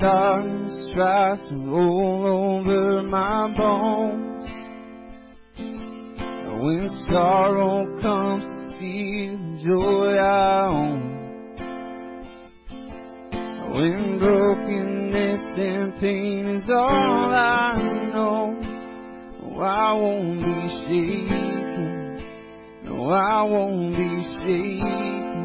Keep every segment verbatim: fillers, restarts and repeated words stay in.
darkness tries to roll over my bones, when sorrow comes to steal the joy I own, when brokenness and pain is all I know, oh, I won't be shaken. No, I won't be shaken.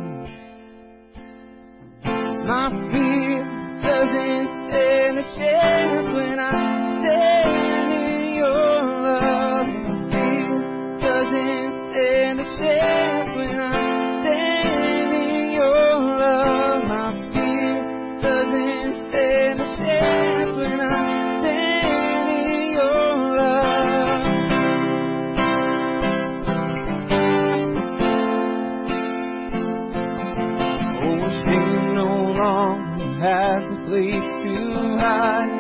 'Cause my fear doesn't stand a chance when I stand in your love. My fear doesn't stand a chance when I stand in your love. My fear doesn't stand a chance when I stand in your love. Oh, shame no longer has a place to hide.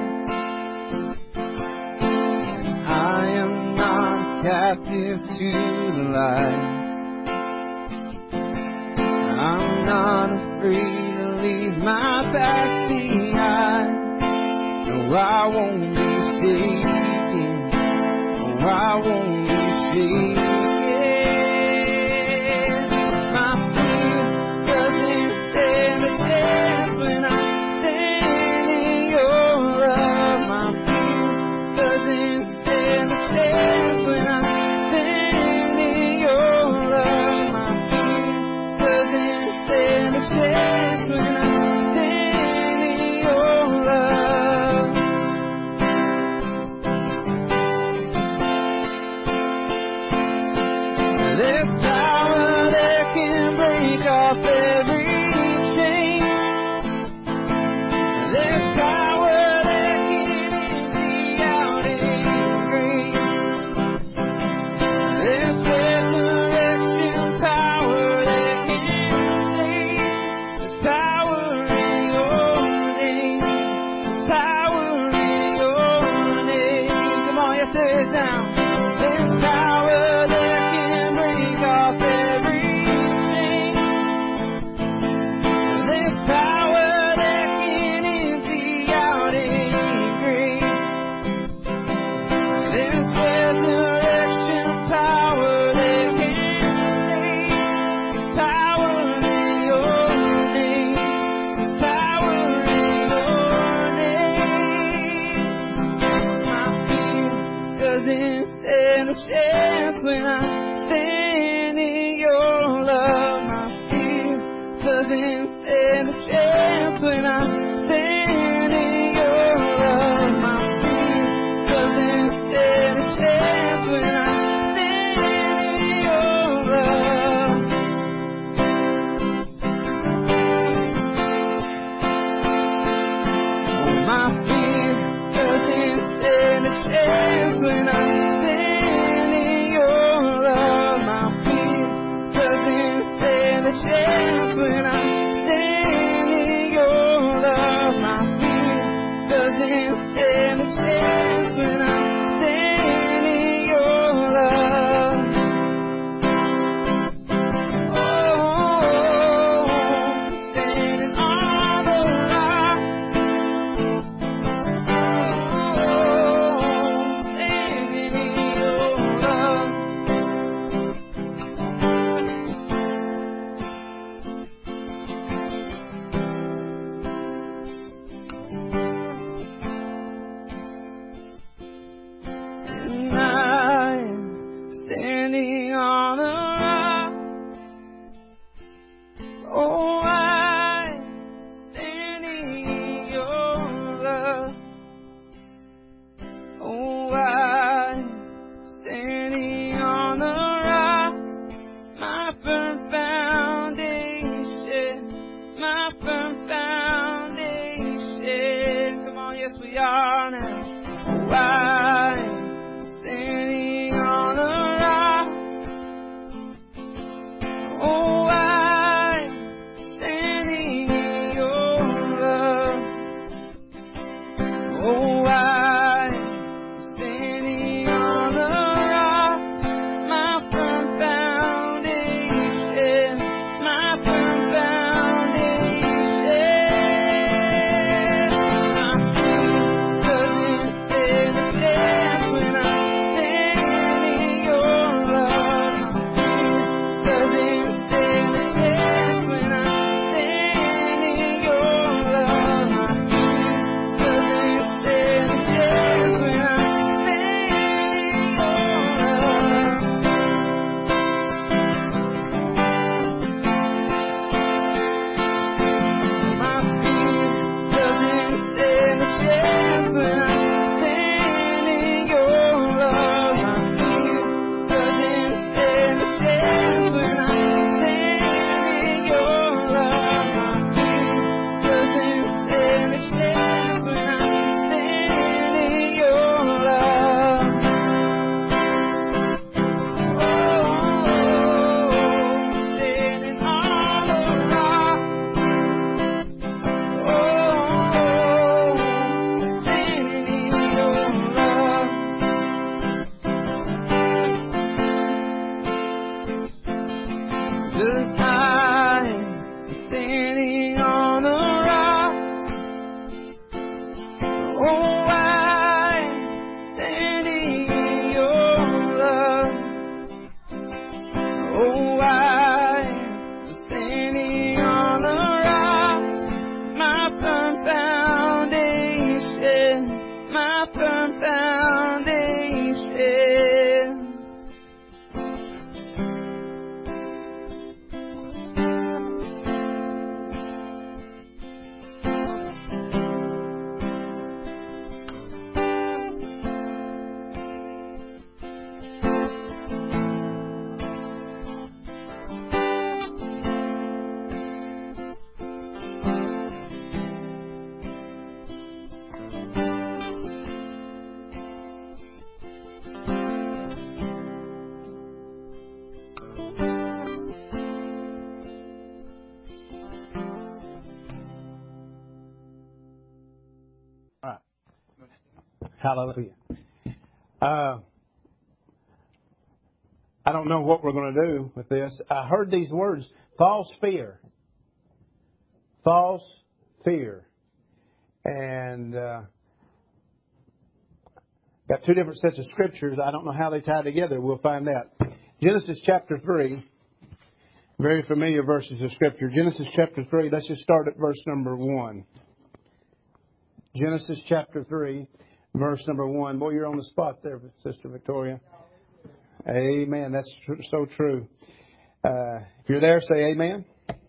I am not captive to the lies. I'm not afraid to leave my past behind. No, I won't be shaken. No, I won't be shaken. My fear doesn't stand a chance when I stand in your love. My fear doesn't stand a chance when I stand in your love. My fear doesn't stand a chance when I stand in your love. There's power that can break off every chain. There's power that can empty out any grave. There's resurrection power that can save. There's power in your name. There's power in your name. Come on, yes there is now. There's power that can break off every chain. There's power that can empty out any grave. There's resurrection power that can save. There's power in your name. There's power in your name. My fear doesn't stand a chance when I stand in your love. My fear doesn't stand a chance when I stand in your love. My fear doesn't stand a chance when I stand in your love. Oh, my fear doesn't stand a chance when I stand in your love. My fear doesn't stand a chance when I stand in your love. My fear doesn't stand a chance when I stand in your love. Oh, standing on the rock. Oh, standing in your love. And I am standing on a rock. Oh, I'm standing in your love. Oh, I'm standing on a rock, my firm foundation, my firm foundation. Come on, yes we are now. Oh, I'm standing on a rock. Oh, I'm standing in your love. Oh, I'm standing on a rock, my firm foundation. 'cause I'm standing on the rock. Oh, I'm standing in your love. Oh, I'm standing on the rock, my firm foundation, my firm foundation. Hallelujah. Uh, I don't know what we're going to do with this. I heard these words, false fear. False fear. And uh, got two different sets of scriptures. I don't know how they tie together. We'll find out. Genesis chapter three. Very familiar verses of scripture. Genesis chapter three. Let's just start at verse number one. Genesis chapter three. Verse number one. Boy, you're on the spot there, Sister Victoria. Amen. That's tr- so true. Uh, if you're there, say amen.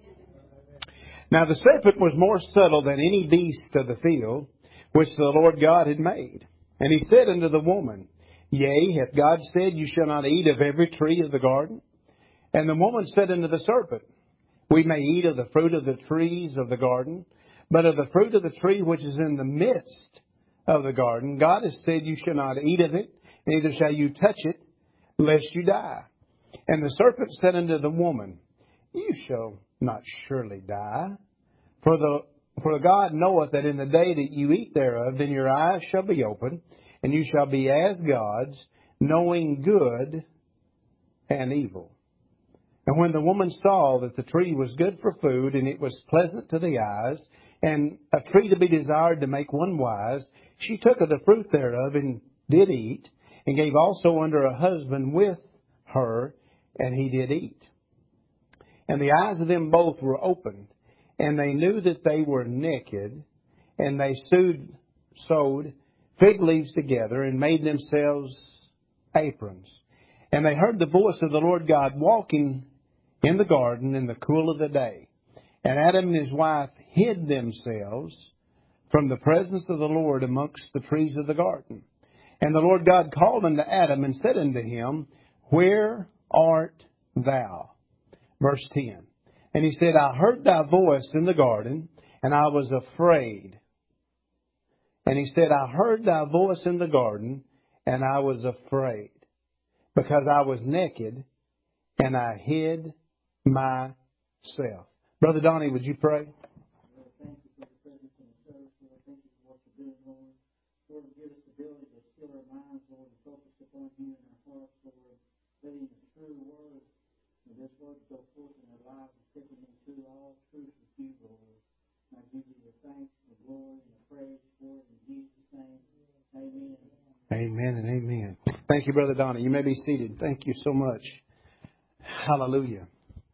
Now the serpent was more subtle than any beast of the field, which the Lord God had made. And he said unto the woman, Yea, hath God said, You shall not eat of every tree of the garden? And the woman said unto the serpent, We may eat of the fruit of the trees of the garden, but of the fruit of the tree which is in the midst of the garden, God has said, You shall not eat of it, neither shall you touch it, lest you die. And the serpent said unto the woman, You shall not surely die. For the for God knoweth that in the day that you eat thereof, then your eyes shall be opened, and you shall be as gods, knowing good and evil. And when the woman saw that the tree was good for food, and it was pleasant to the eyes, and a tree to be desired to make one wise, she took of the fruit thereof, and did eat, and gave also unto her husband with her, and he did eat. And the eyes of them both were opened, and they knew that they were naked, and they sewed, sewed fig leaves together, and made themselves aprons. And they heard the voice of the Lord God walking in the garden in the cool of the day. And Adam and his wife hid themselves from the presence of the Lord amongst the trees of the garden. And the Lord God called unto Adam and said unto him, Where art thou? Verse ten. And he said, I heard thy voice in the garden, and I was afraid. And he said, I heard thy voice in the garden, and I was afraid, because I was naked, and I hid myself. Brother Donnie, would you pray? Lord, thank you for the presence in the service, Lord. Thank you for what you're doing, Lord. Lord, give us the ability to still our minds, Lord, and focus upon you in our hearts, Lord. Letting the true word of this word go forth in our lives and stepping into all truth with you, Lord. I give you the thanks, the glory, and the praise for it in Jesus' name. Amen. Amen and amen. Thank you, Brother Donnie. You may be seated. Thank you so much. Hallelujah.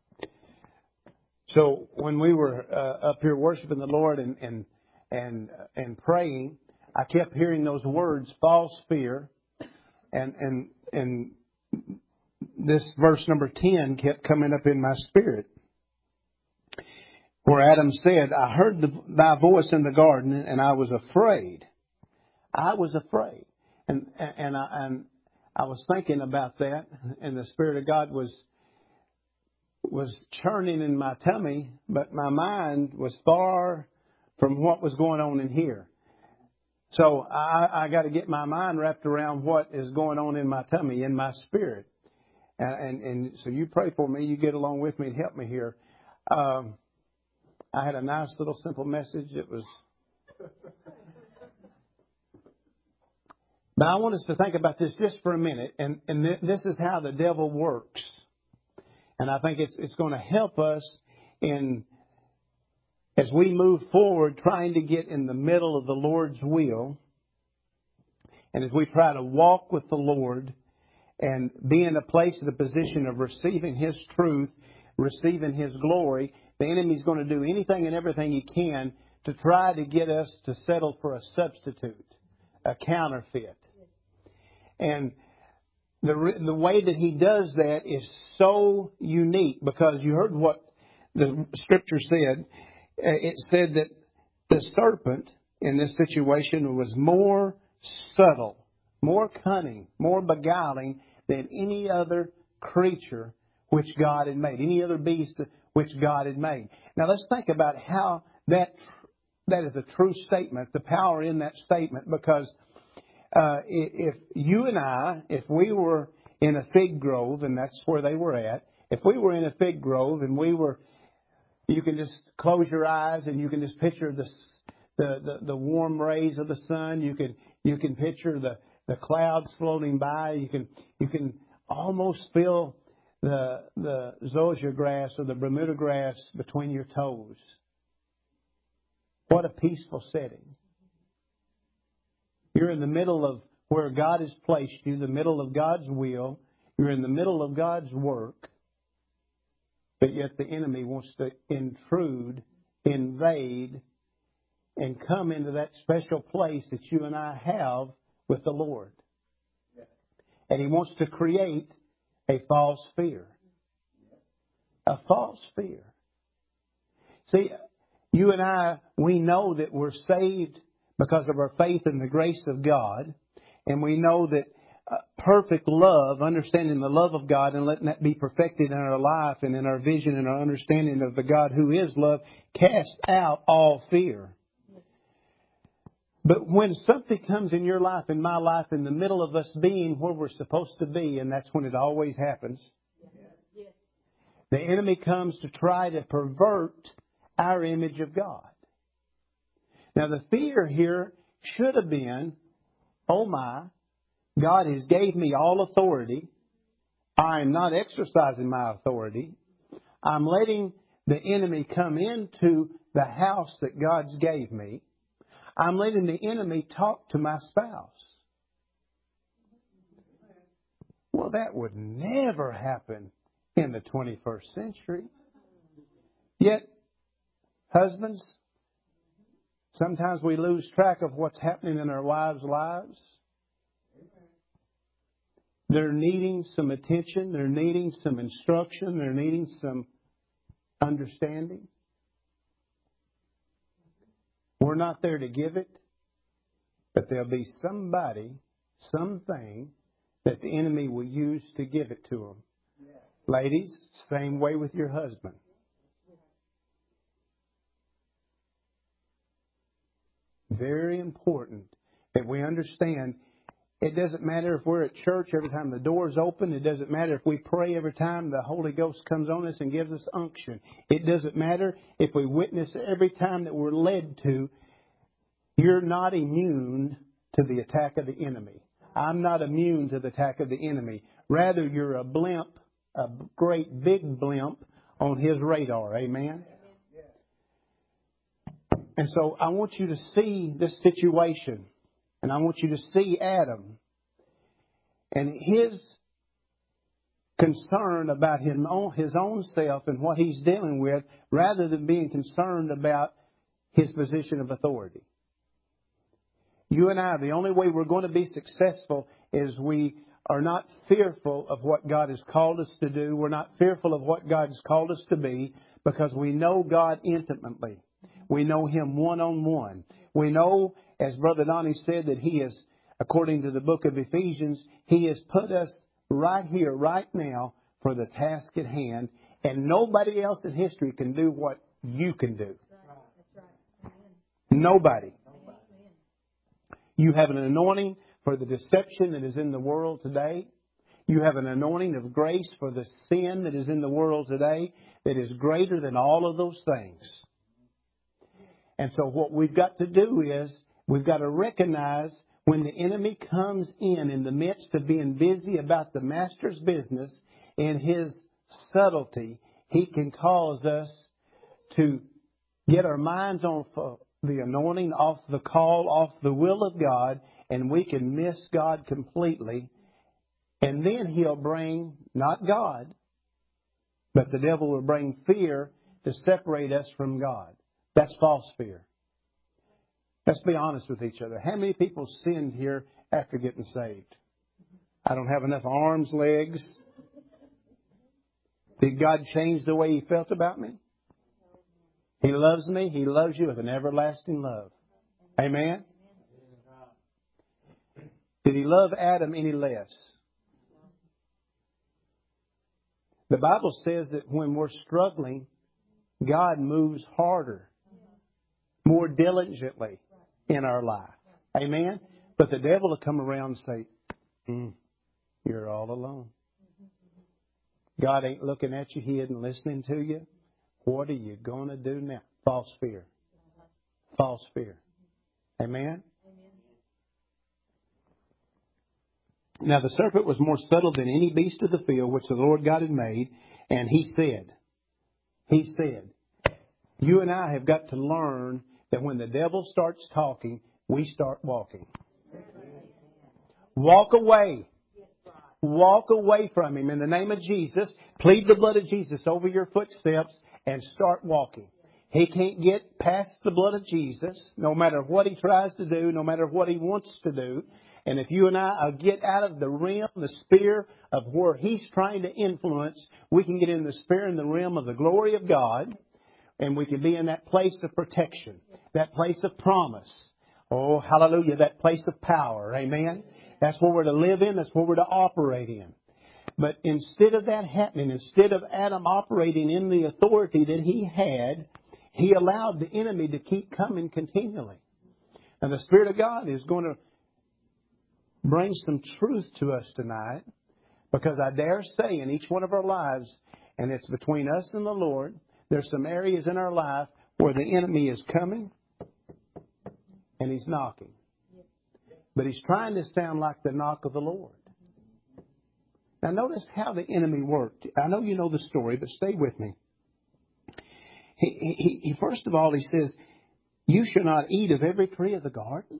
So when we were uh, up here worshiping the Lord and and and and praying, I kept hearing those words, false fear, and and and this verse number ten kept coming up in my spirit, where Adam said, "I heard the, thy voice in the garden, and I was afraid. I was afraid." And and I and I was thinking about that, and the Spirit of God was was churning in my tummy, but my mind was far from what was going on in here. So I, I got to get my mind wrapped around what is going on in my tummy, in my spirit. And, and, and so you pray for me. You get along with me and help me here. Um, I had a nice little simple message. It was... But I want us to think about this just for a minute. And, and th- this is how the devil works. And I think it's it's going to help us in as we move forward trying to get in the middle of the Lord's will. And as we try to walk with the Lord and be in a place, in a position of receiving His truth, receiving His glory, the enemy's going to do anything and everything he can to try to get us to settle for a substitute, a counterfeit. And the the way that he does that is so unique, because you heard what the Scripture said. It said that the serpent in this situation was more subtle, more cunning, more beguiling than any other creature which God had made, any other beast which God had made. Now let's think about how that that is a true statement, the power in that statement, because uh, if you and I, if we were in a fig grove, and that's where they were at, if we were in a fig grove and we were, you can just close your eyes and you can just picture the the, the, the warm rays of the sun. You can you can picture the, the clouds floating by. You can you can almost feel the the zoysia grass or the Bermuda grass between your toes. What a peaceful setting. You're in the middle of where God has placed you, the middle of God's will. You're in the middle of God's work. But yet the enemy wants to intrude, invade, and come into that special place that you and I have with the Lord. And he wants to create a false fear. A false fear. See, you and I, we know that we're saved because of our faith in the grace of God. And we know that uh, perfect love, understanding the love of God and letting that be perfected in our life and in our vision and our understanding of the God who is love, casts out all fear. But when something comes in your life, in my life, in the middle of us being where we're supposed to be, and that's when it always happens, the enemy comes to try to pervert our image of God. Now the fear here should have been, oh my, God has gave me all authority. I am not exercising my authority. I'm letting the enemy come into the house that God's gave me. I'm letting the enemy talk to my spouse. Well, that would never happen in the twenty-first century. Yet, husbands, sometimes we lose track of what's happening in our wives' lives. They're needing some attention. They're needing some instruction. They're needing some understanding. We're not there to give it, but there'll be somebody, something that the enemy will use to give it to them. Yeah. Ladies, same way with your husband. Very important that we understand. It doesn't matter if we're at church every time the door's open. It doesn't matter if we pray every time the Holy Ghost comes on us and gives us unction. It doesn't matter if we witness every time that we're led to. You're not immune to the attack of the enemy. I'm not immune to the attack of the enemy. Rather, you're a blimp, a great big blimp on his radar. Amen? And so I want you to see this situation. And I want you to see Adam and his concern about his own, his own self and what he's dealing with, rather than being concerned about his position of authority. You and I, the only way we're going to be successful is we are not fearful of what God has called us to do. We're not fearful of what God has called us to be, because we know God intimately. We know Him one-on-one. We know, as Brother Donnie said, that He is, according to the book of Ephesians, He has put us right here, right now, for the task at hand. And nobody else in history can do what you can do. Nobody. You have an anointing for the deception that is in the world today. You have an anointing of grace for the sin that is in the world today that is greater than all of those things. And so what we've got to do is we've got to recognize when the enemy comes in in the midst of being busy about the master's business in his subtlety, he can cause us to get our minds off the anointing, off the call, off the will of God, and we can miss God completely. And then he'll bring, not God, but the devil will bring fear to separate us from God. That's false fear. Let's be honest with each other. How many people sinned here after getting saved? I don't have enough arms, legs. Did God change the way He felt about me? He loves me. He loves you with an everlasting love. Amen? Did He love Adam any less? The Bible says that when we're struggling, God moves harder, more diligently in our life. Amen? But the devil will come around and say, mm, you're all alone. God ain't looking at you. He isn't listening to you. What are you going to do now? False fear. False fear. Amen? Now the serpent was more subtle than any beast of the field which the Lord God had made. And he said, he said, you and I have got to learn that when the devil starts talking, we start walking. Walk away. Walk away from him in the name of Jesus. Plead the blood of Jesus over your footsteps and start walking. He can't get past the blood of Jesus, no matter what he tries to do, no matter what he wants to do. And if you and I get out of the realm, the sphere of where he's trying to influence, we can get in the sphere and the realm of the glory of God. And we can be in that place of protection, that place of promise. Oh, hallelujah, that place of power. Amen. That's where we're to live in. That's where we're to operate in. But instead of that happening, instead of Adam operating in the authority that he had, he allowed the enemy to keep coming continually. And the Spirit of God is going to bring some truth to us tonight, because I dare say in each one of our lives, and it's between us and the Lord, there's some areas in our life where the enemy is coming and he's knocking. But he's trying to sound like the knock of the Lord. Now notice how the enemy worked. I know you know the story, but stay with me. He, he, he first of all, he says, you shall not eat of every tree of the garden.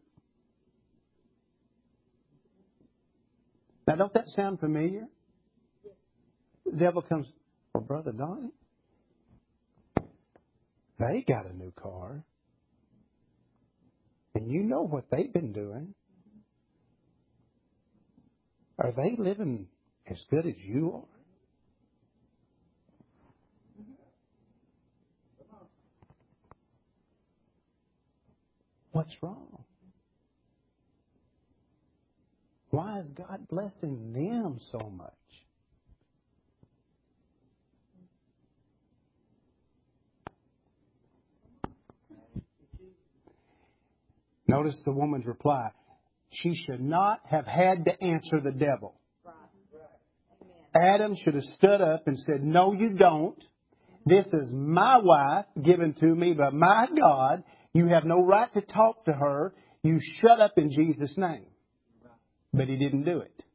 Now don't that sound familiar? The devil comes, well, Brother Donnie, they got a new car. And you know what they've been doing. Are they living as good as you are? What's wrong? Why is God blessing them so much? Notice the woman's reply. She should not have had to answer the devil. Adam should have stood up and said, no, you don't. This is my wife given to me by my God. You have no right to talk to her. You shut up in Jesus' name. But he didn't do it.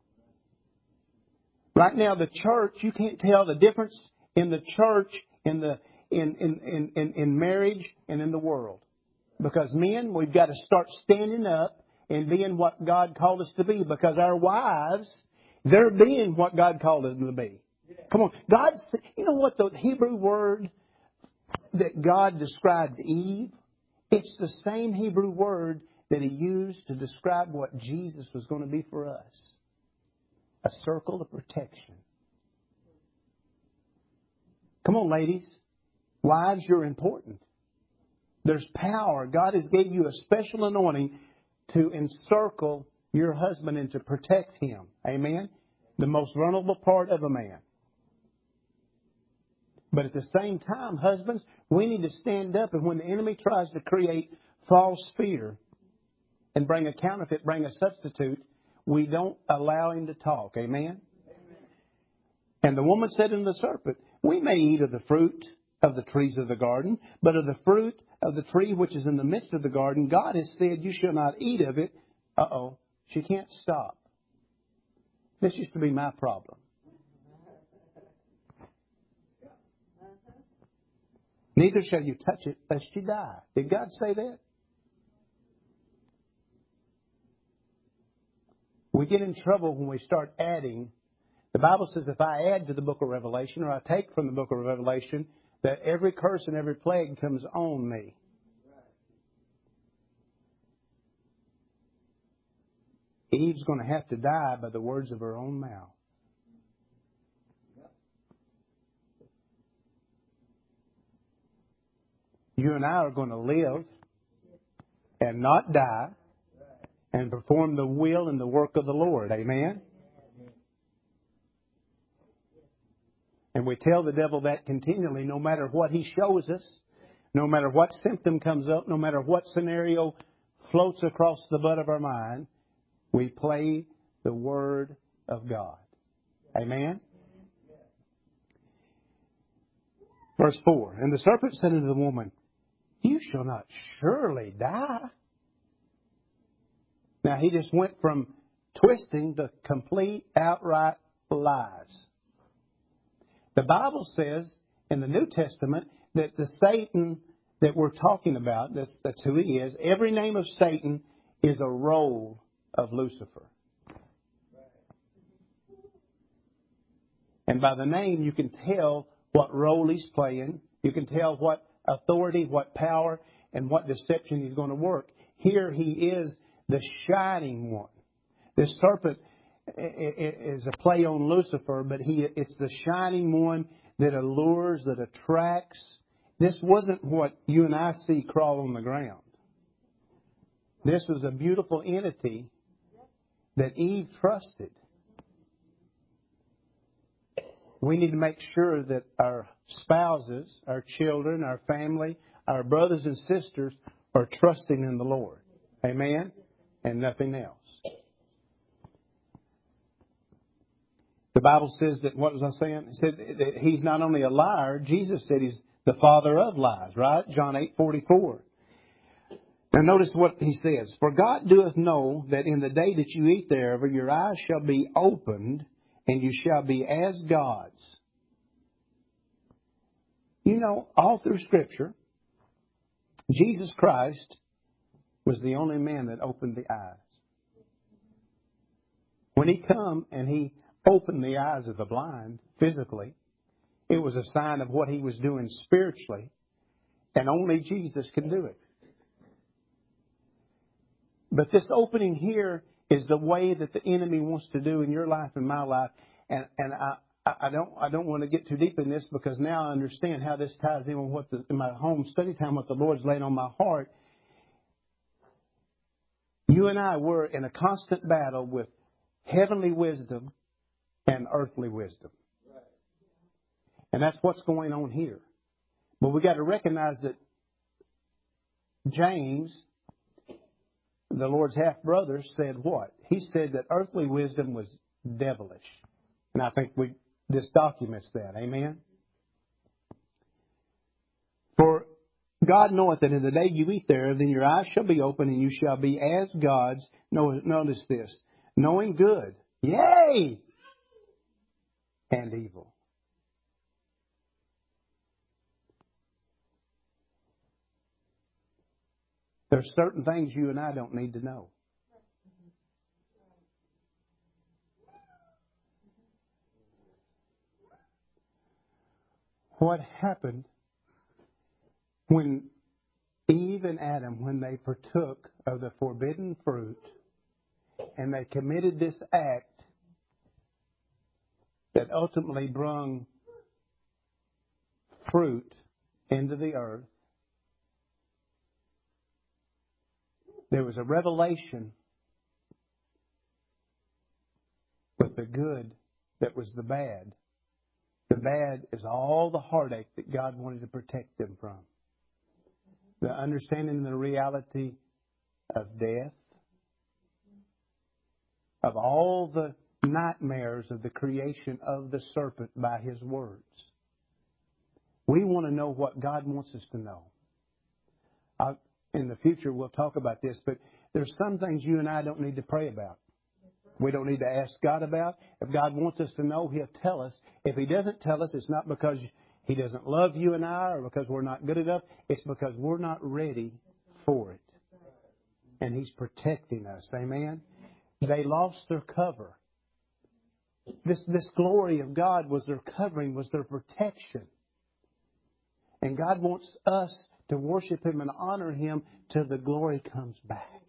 Right now, the church, you can't tell the difference in the church, in the in in, in, in, in marriage, and in the world. Because men, we've got to start standing up and being what God called us to be. Because our wives, they're being what God called them to be. Come on. God, you know what the Hebrew word that God described Eve? It's the same Hebrew word that He used to describe what Jesus was going to be for us. A circle of protection. Come on, ladies. Wives, you're important. There's power. God has gave you a special anointing to encircle your husband and to protect him. Amen? The most vulnerable part of a man. But at the same time, husbands, we need to stand up, and when the enemy tries to create false fear and bring a counterfeit, bring a substitute, we don't allow him to talk. Amen? Amen. And the woman said unto the serpent, we may eat of the fruit of the trees of the garden, but of the fruit of the tree which is in the midst of the garden, God has said, you shall not eat of it. Uh-oh. She can't stop. This used to be my problem. Neither shall you touch it, lest you die. Did God say that? We get in trouble when we start adding. The Bible says if I add to the book of Revelation, or I take from the book of Revelation, that every curse and every plague comes on me. Eve's going to have to die by the words of her own mouth. You and I are going to live and not die and perform the will and the work of the Lord. Amen? And we tell the devil that continually, no matter what he shows us, no matter what symptom comes up, no matter what scenario floats across the butt of our mind, we play the Word of God. Amen? Verse four, and the serpent said unto the woman, you shall not surely die. Now, he just went from twisting to complete, outright lies. The Bible says in the New Testament that the Satan that we're talking about, that's, that's who he is, every name of Satan is a role of Lucifer. And by the name, you can tell what role he's playing. You can tell what authority, what power, and what deception he's going to work. Here he is the shining one. This serpent is a play on Lucifer, but he it's the shining one that allures, that attracts. This wasn't what you and I see crawl on the ground. This was a beautiful entity that Eve trusted. We need to make sure that our spouses, our children, our family, our brothers and sisters are trusting in the Lord. Amen? And nothing else. The Bible says that, what was I saying? It said that he's not only a liar, Jesus said he's the father of lies, right? John eight forty-four. Now notice what he says. For God doeth know that in the day that you eat thereof, your eyes shall be opened, and you shall be as gods. You know, all through Scripture, Jesus Christ was the only man that opened the eyes. When he come and he opened the eyes of the blind physically, it was a sign of what he was doing spiritually, and only Jesus can do it. But this opening here is the way that the enemy wants to do in your life and my life. And and I, I don't I don't want to get too deep in this, because now I understand how this ties in with what the, in my home study time, what the Lord's laid on my heart. You and I were in a constant battle with heavenly wisdom and earthly wisdom. And that's what's going on here. But we got to recognize that James, the Lord's half-brother, said what? He said that earthly wisdom was devilish. And I think we this documents that. Amen? For God knoweth that in the day you eat thereof, then your eyes shall be open, and you shall be as gods. Notice this. Knowing good. Yea! And evil. There's certain things you and I don't need to know. What happened when Eve and Adam, when they partook of the forbidden fruit and they committed this act that ultimately brought fruit into the earth? There was a revelation with the good that was the bad. The bad is all the heartache that God wanted to protect them from. The understanding the reality of death, of all the nightmares of the creation of the serpent by his words. We want to know what God wants us to know. I, in the future, we'll talk about this, but there's some things you and I don't need to pray about. We don't need to ask God about. If God wants us to know, He'll tell us. If He doesn't tell us, it's not because He doesn't love you and I, or because we're not good enough. It's because we're not ready for it. And He's protecting us. Amen? They lost their cover. This, this glory of God was their covering, was their protection. And God wants us to worship Him and honor Him till the glory comes back.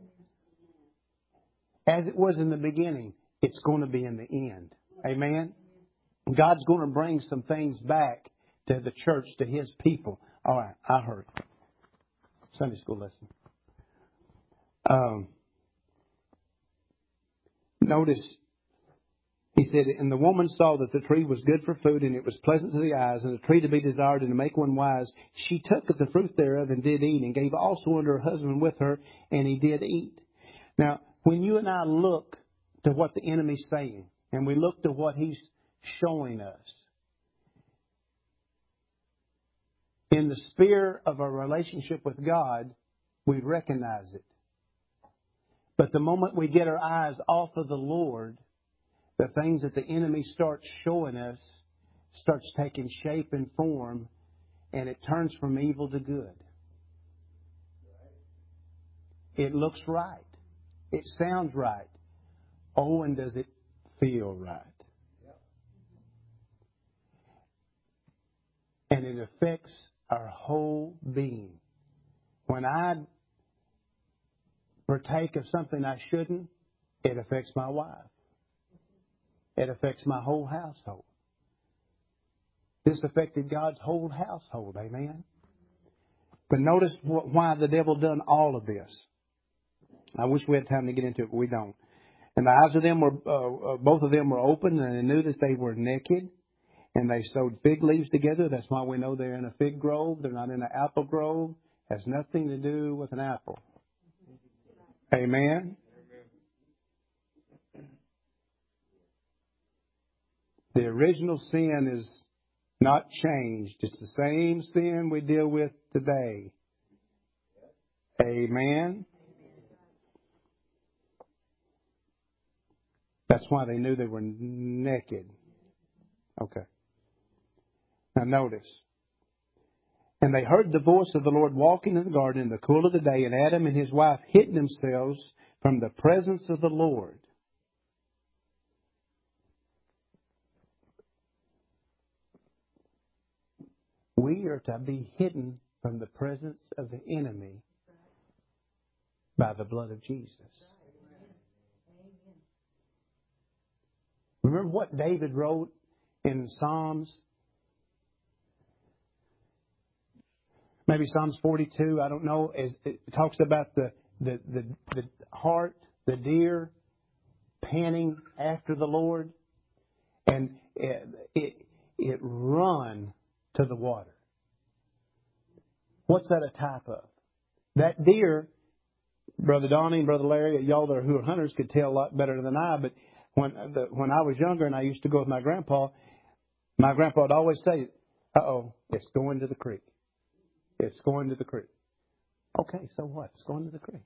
As it was in the beginning, it's going to be in the end. Amen? God's going to bring some things back to the church, to His people. All right, I heard. Sunday school lesson. Um, notice, he said, and the woman saw that the tree was good for food, and it was pleasant to the eyes, and a tree to be desired, and to make one wise. She took of the fruit thereof, and did eat, and gave also unto her husband with her, and he did eat. Now, when you and I look to what the enemy's saying, and we look to what he's showing us, in the sphere of our relationship with God, we recognize it. But the moment we get our eyes off of the Lord, the things that the enemy starts showing us starts taking shape and form, and it turns from evil to good. It looks right. It sounds right. Oh, and does it feel right? And it affects our whole being. When I partake of something I shouldn't, it affects my wife. It affects my whole household. This affected God's whole household. Amen? But notice why the devil done all of this. I wish we had time to get into it, but we don't. And the eyes of them were, uh, both of them were open, and they knew that they were naked. And they sewed fig leaves together. That's why we know they're in a fig grove. They're not in an apple grove. Has nothing to do with an apple. Amen? The original sin is not changed. It's the same sin we deal with today. Amen? That's why they knew they were naked. Okay. Now notice. And they heard the voice of the Lord walking in the garden in the cool of the day, and Adam and his wife hid themselves from the presence of the Lord. We are to be hidden from the presence of the enemy by the blood of Jesus. Remember what David wrote in Psalms? Maybe Psalms forty-two, I don't know. It talks about the, the, the, the heart, the deer, panting after the Lord. And it, it, it run to the water. What's that a type of? That deer, Brother Donnie and Brother Larry, y'all that are, who are hunters could tell a lot better than I, but when the, when I was younger and I used to go with my grandpa, my grandpa would always say, uh-oh, it's going to the creek. It's going to the creek. Okay, so what? It's going to the creek.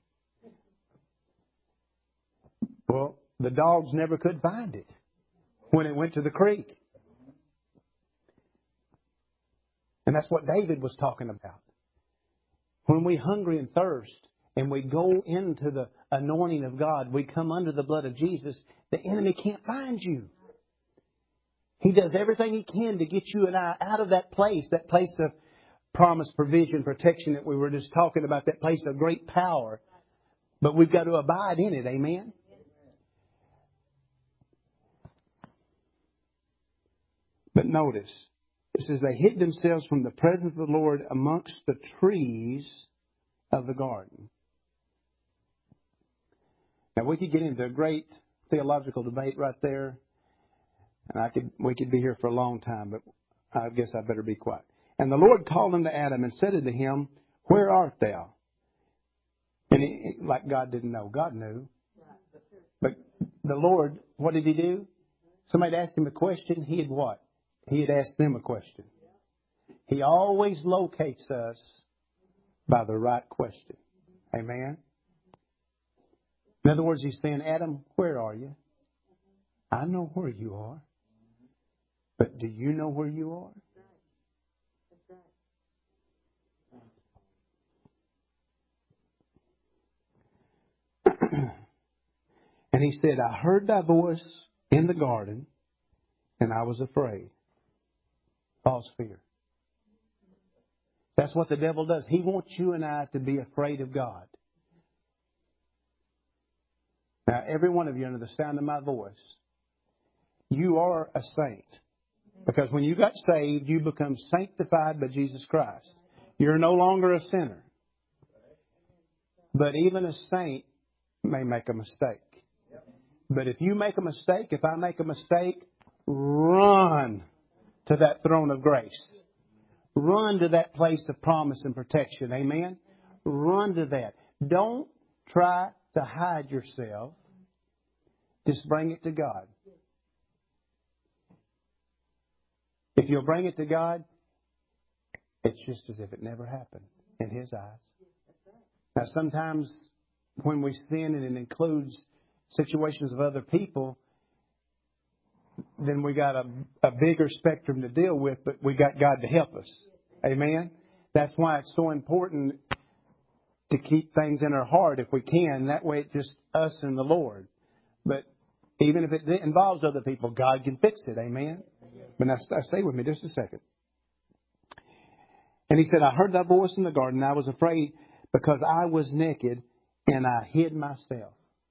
Well, the dogs never could find it when it went to the creek. And that's what David was talking about. When we hungry and thirst and we go into the anointing of God, we come under the blood of Jesus, the enemy can't find you. He does everything he can to get you and I out of that place, that place of promise, provision, protection that we were just talking about, that place of great power. But we've got to abide in it. Amen? But notice, it says they hid themselves from the presence of the Lord amongst the trees of the garden. Now we could get into a great theological debate right there, and I could we could be here for a long time, but I guess I better be quiet. And the Lord called unto Adam and said unto him, Where art thou? And he, like God didn't know. God knew. But the Lord, what did He do? Somebody asked Him a question. He had what? He had asked them a question. He always locates us by the right question. Amen? In other words, He's saying, Adam, where are you? I know where you are. But do you know where you are? And he said, I heard thy voice in the garden, and I was afraid. False fear. That's what the devil does. He wants you and I to be afraid of God. Now, every one of you under the sound of my voice, you are a saint. Because when you got saved, you become sanctified by Jesus Christ. You're no longer a sinner. But even a saint may make a mistake. But if you make a mistake, if I make a mistake, run to that throne of grace. Run to that place of promise and protection. Amen? Run to that. Don't try to hide yourself. Just bring it to God. If you'll bring it to God, it's just as if it never happened in His eyes. Now, sometimes when we sin and it includes situations of other people, then we got a, a bigger spectrum to deal with, but we got God to help us. Amen? That's why it's so important to keep things in our heart if we can. That way it's just us and the Lord. But even if it involves other people, God can fix it. Amen? But now stay with me just a second. And he said, I heard thy voice in the garden, and I was afraid because I was naked and I hid myself.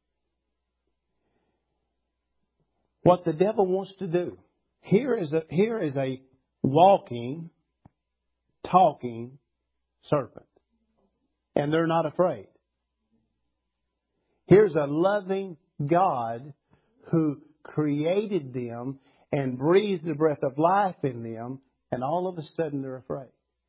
What the devil wants to do. Here is a, here is a walking, talking serpent. And they're not afraid. Here's a loving God who created them and breathed the breath of life in them, and all of a sudden they're afraid.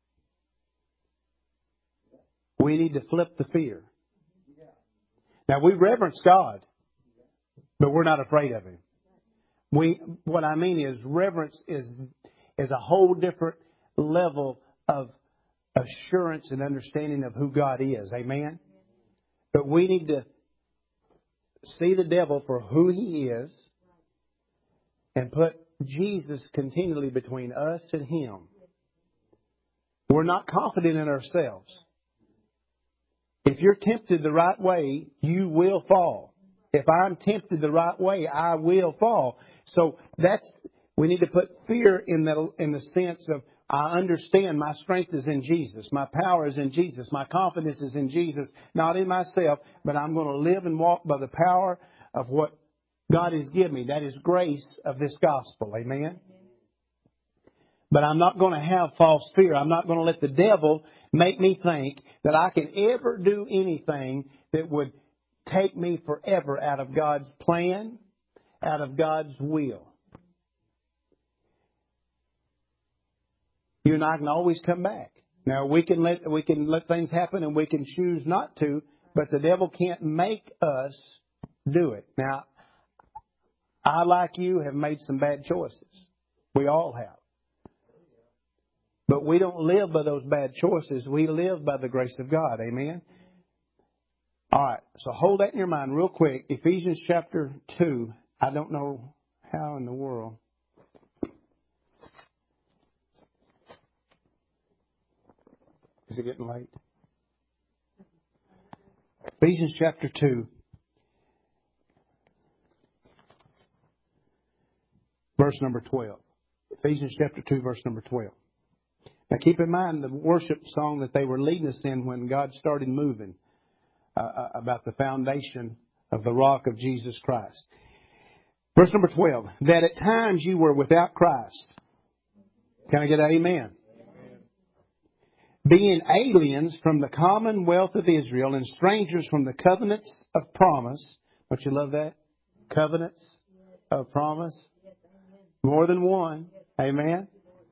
We need to flip the fear. Now, we reverence God, but we're not afraid of Him. We, what I mean is, reverence is, is a whole different level of assurance and understanding of who God is. Amen? But we need to see the devil for who he is and put Jesus continually between us and him. We're not confident in ourselves. If you're tempted the right way, you will fall. If I'm tempted the right way, I will fall. So that's, we need to put fear in the, in the sense of, I understand my strength is in Jesus. My power is in Jesus. My confidence is in Jesus. Not in myself, but I'm going to live and walk by the power of what God has given me. That is grace of this gospel. Amen? But I'm not going to have false fear. I'm not going to let the devil make me think that I can ever do anything that would take me forever out of God's plan, out of God's will. You and I can always come back. Now, we can let we can let things happen and we can choose not to, but the devil can't make us do it. Now, I, like you, have made some bad choices. We all have. But we don't live by those bad choices. We live by the grace of God. Amen? All right. So hold that in your mind real quick. Ephesians chapter two. I don't know how in the world. Is it getting late? Ephesians chapter two. Verse number twelve. Ephesians chapter two, verse number twelve. Now keep in mind the worship song that they were leading us in when God started moving uh, about the foundation of the rock of Jesus Christ. Verse number twelve. That at times you were without Christ. Can I get an amen? Being aliens from the commonwealth of Israel and strangers from the covenants of promise. Don't you love that? Covenants of promise. More than one. Amen.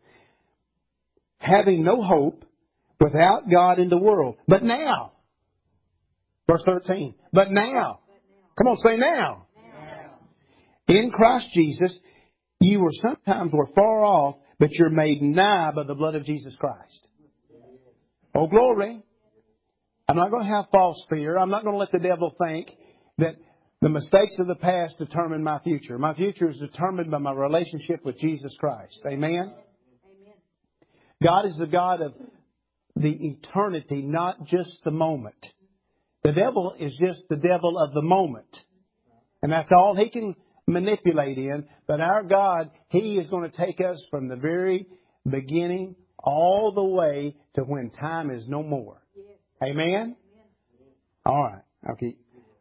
Having no hope, without God in the world. But now. Verse thirteen. But now. Come on, say now. In Christ Jesus, you were sometimes were far off, but you're made nigh by the blood of Jesus Christ. Oh, glory. I'm not going to have false fear. I'm not going to let the devil think that the mistakes of the past determine my future. My future is determined by my relationship with Jesus Christ. Amen? Amen. God is the God of the eternity, not just the moment. The devil is just the devil of the moment. And that's all he can manipulate in. But our God, He is going to take us from the very beginning all the way to when time is no more. Amen? All right. I'll keep.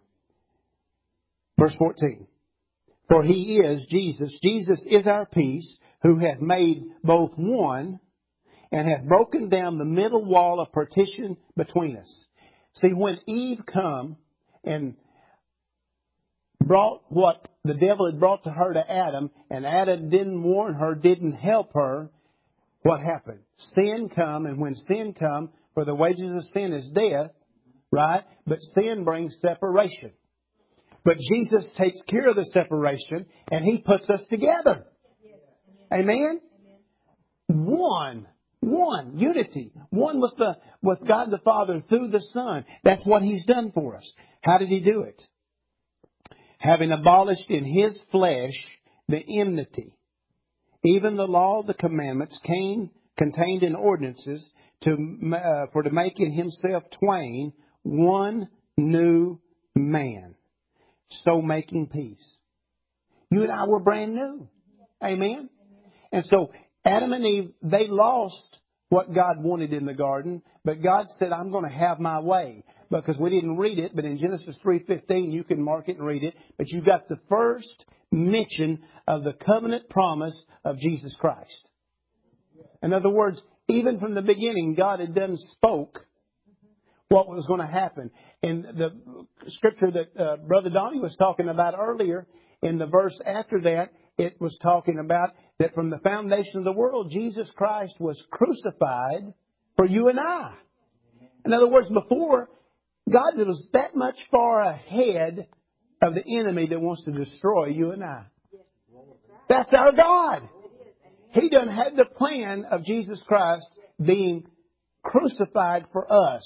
Verse fourteen. For He is Jesus. Jesus is our peace, who hath made both one and hath broken down the middle wall of partition between us. See, when Eve come and brought what the devil had brought to her to Adam, and Adam didn't warn her, didn't help her, what happened? Sin come, and when sin come, for the wages of sin is death, right? But sin brings separation. But Jesus takes care of the separation, and He puts us together. Amen? One. One. Unity. One with the with God the Father through the Son. That's what He's done for us. How did He do it? Having abolished in His flesh the enmity, even the law of the commandments came contained in ordinances to uh, for to make in Himself twain one new man, so making peace. You and I were brand new. Amen? And so Adam and Eve, they lost what God wanted in the garden, but God said, I'm going to have my way. Because we didn't read it, but in Genesis three fifteen, you can mark it and read it. But you got the first mention of the covenant promise of Jesus Christ. In other words, even from the beginning, God had done spoke what was going to happen. In the scripture that uh, Brother Donnie was talking about earlier, in the verse after that, it was talking about that from the foundation of the world, Jesus Christ was crucified for you and I. In other words, before, God was that much far ahead of the enemy that wants to destroy you and I. That's our God. He done had the plan of Jesus Christ being crucified for us.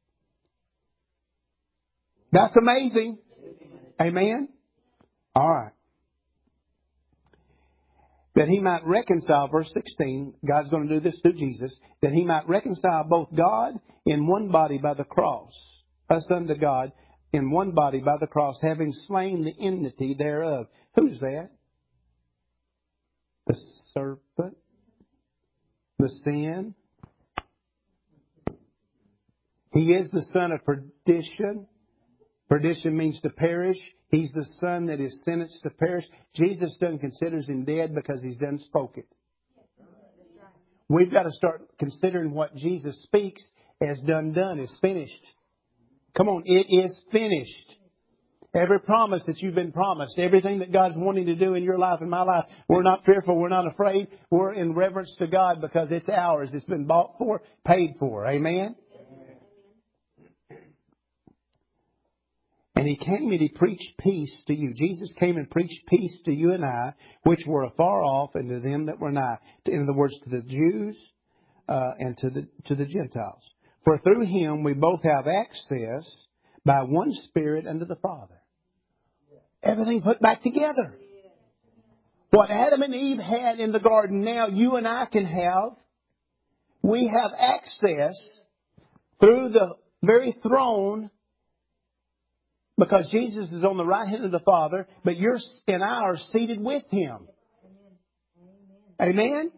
That's amazing. Amen? All right. That He might reconcile, verse sixteen, God's going to do this through Jesus, that He might reconcile both God in one body by the cross, us unto God in one body by the cross, having slain the enmity thereof. Who's that? The serpent? The sin? He is the son of perdition. Perdition means to perish. He's the son that is sentenced to perish. Jesus doesn't consider him dead because He's done spoke it. We've got to start considering what Jesus speaks as done done, is finished. Come on, it is finished. Every promise that you've been promised, everything that God's wanting to do in your life and my life, we're not fearful, we're not afraid. We're in reverence to God because it's ours. It's been bought for, paid for. Amen? And He came and He preached peace to you. Jesus came and preached peace to you and I, which were afar off, and to them that were nigh. In other words, to the Jews uh, and to the to the Gentiles. For through Him we both have access by one Spirit unto the Father. Everything put back together. What Adam and Eve had in the garden, now you and I can have. We have access through the very throne, because Jesus is on the right hand of the Father, but you and I are seated with Him. Amen?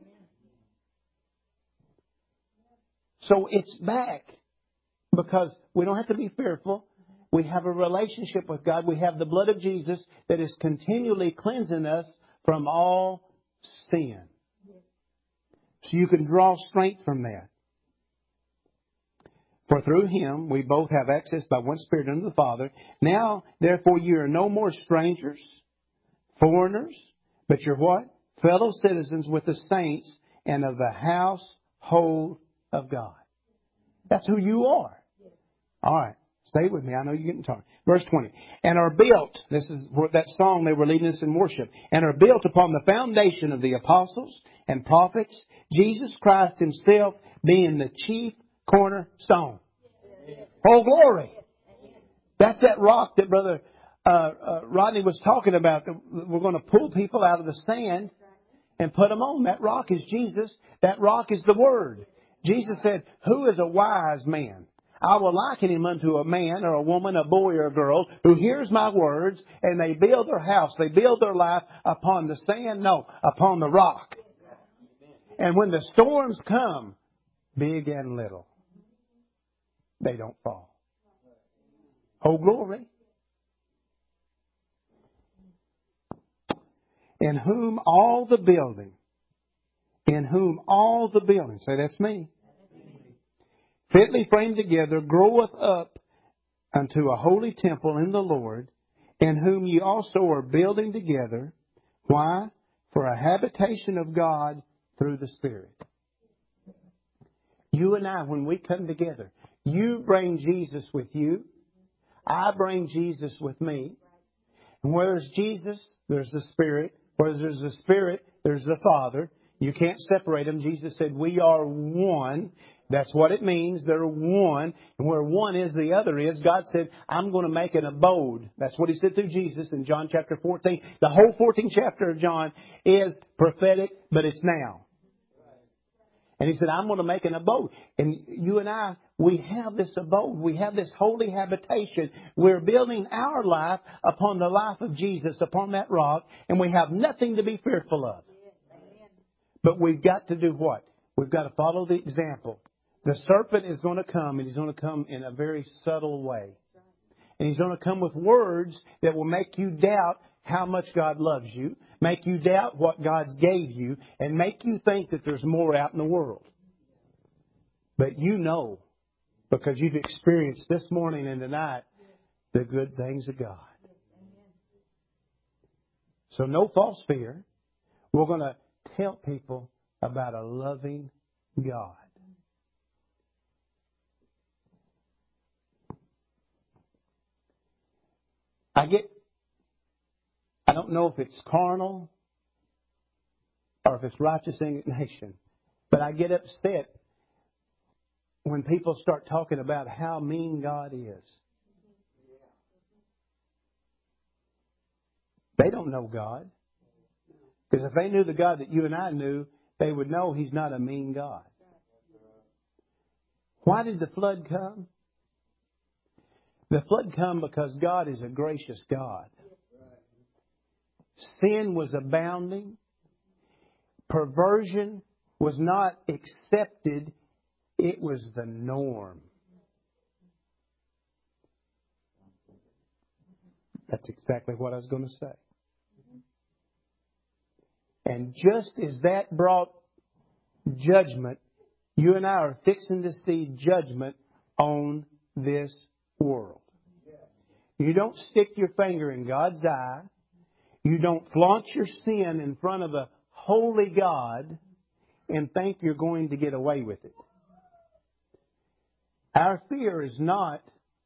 So it's back, because we don't have to be fearful. We have a relationship with God. We have the blood of Jesus that is continually cleansing us from all sin. So you can draw strength from that. For through Him we both have access by one Spirit unto the Father. Now, therefore, you are no more strangers, foreigners, but you're what? Fellow citizens with the saints and of the household of God. That's who you are. All right. Stay with me. I know you're getting tired. Verse twenty. And are built, this is that song they were leading us in worship, and are built upon the foundation of the apostles and prophets, Jesus Christ Himself being the chief cornerstone. Oh, glory. That's that rock that Brother uh, uh, Rodney was talking about. We're going to pull people out of the sand and put them on. That rock is Jesus. That rock is the Word. Jesus said, who is a wise man? I will liken him unto a man or a woman, a boy or a girl who hears my words and they build their house, they build their life upon the sand, no, upon the rock. And when the storms come, big and little, they don't fall. Oh, glory. In whom all the building, in whom all the building, say that's me, fitly framed together, groweth up unto a holy temple in the Lord, in whom ye also are building together. Why? For a habitation of God through the Spirit. You and I, when we come together, you bring Jesus with you. I bring Jesus with me. And where there's Jesus, there's the Spirit. Where there's the Spirit, there's the Father. You can't separate them. Jesus said, we are one. That's what it means. They're one. And where one is, the other is. God said, I'm going to make an abode. That's what He said through Jesus in John chapter fourteen. The whole fourteenth chapter of John is prophetic, but it's now. And He said, I'm going to make an abode. And you and I, we have this abode. We have this holy habitation. We're building our life upon the life of Jesus, upon that rock. And we have nothing to be fearful of. But we've got to do what? We've got to follow the example. The serpent is going to come, and he's going to come in a very subtle way. And he's going to come with words that will make you doubt how much God loves you, make you doubt what God's gave you, and make you think that there's more out in the world. But you know, because you've experienced this morning and tonight, the good things of God. So no false fear. We're going to tell people about a loving God. I get, I don't know if it's carnal or if it's righteous indignation, but I get upset when people start talking about how mean God is. They don't know God. Because if they knew the God that you and I knew, they would know He's not a mean God. Why did the flood come? The flood come because God is a gracious God. Sin was abounding. Perversion was not accepted. It was the norm. That's exactly what I was going to say. And just as that brought judgment, you and I are fixing to see judgment on this world. You don't stick your finger in God's eye. You don't flaunt your sin in front of a holy God and think you're going to get away with it. Our fear is not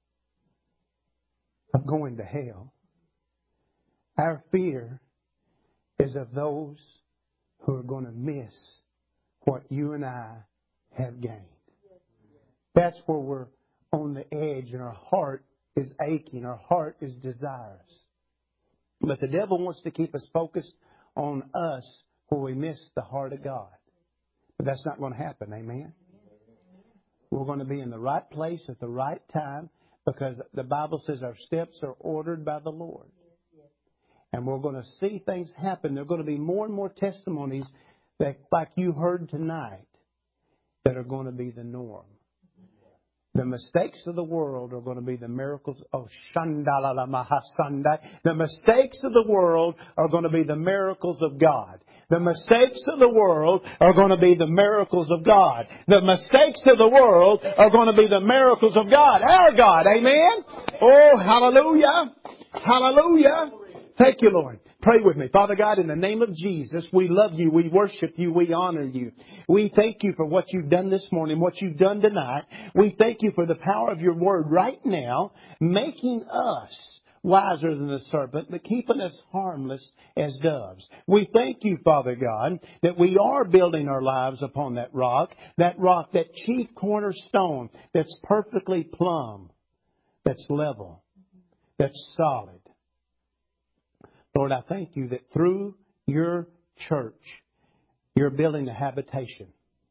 of going to hell. Our fear is of those who are going to miss what you and I have gained. That's where we're on the edge and our heart is aching, our heart is desirous. But the devil wants to keep us focused on us where we miss the heart of God. But that's not going to happen, amen? We're going to be in the right place at the right time because the Bible says our steps are ordered by the Lord. And we're going to see things happen. There are going to be more and more testimonies that, like you heard tonight, that are going to be the norm. The mistakes of the world are going to be the miracles. Oh, Shandala Mahasandai. The mistakes of the world are going to be the miracles of God. The mistakes of the world are going to be the miracles of God. The mistakes of the world are going to be the miracles of God. Our God. Amen? Oh, hallelujah. Hallelujah. Thank you, Lord. Pray with me. Father God, in the name of Jesus, we love you, we worship you, we honor you. We thank you for what you've done this morning, what you've done tonight. We thank you for the power of your word right now, making us wiser than the serpent, but keeping us harmless as doves. We thank you, Father God, that we are building our lives upon that rock, that rock, that chief cornerstone that's perfectly plumb, that's level, that's solid. Lord, I thank you that through your church, You're building a habitation.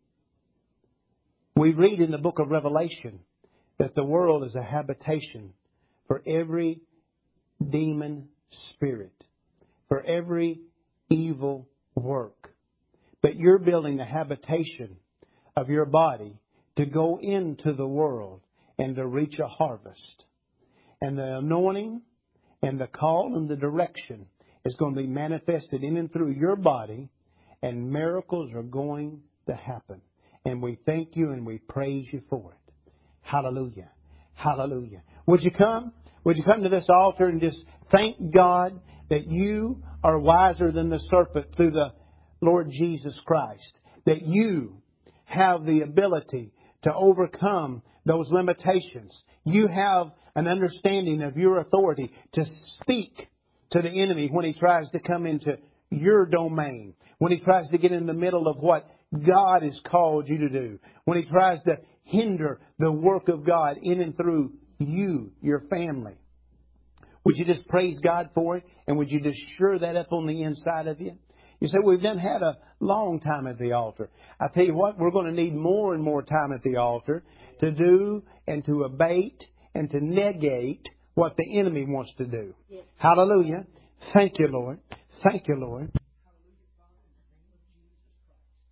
We read in the book of Revelation that the world is a habitation for every demon spirit, for every evil work. But you're building a habitation of your body to go into the world and to reach a harvest. And the anointing and the call and the direction is going to be manifested in and through your body, and miracles are going to happen. And we thank you and we praise you for it. Hallelujah. Hallelujah. Would you come? Would you come to this altar and just thank God that you are wiser than the serpent through the Lord Jesus Christ? That you have the ability to overcome those limitations. You have an understanding of your authority to speak to the enemy when he tries to come into your domain. When he tries to get in the middle of what God has called you to do. When he tries to hinder the work of God in and through you, your family. Would you just praise God for it? And would you just stir that up on the inside of you? You say, we've done had a long time at the altar. I tell you what, we're going to need more and more time at the altar to do and to abate and to negate what the enemy wants to do. Hallelujah. Thank you, Lord. Thank you, Lord.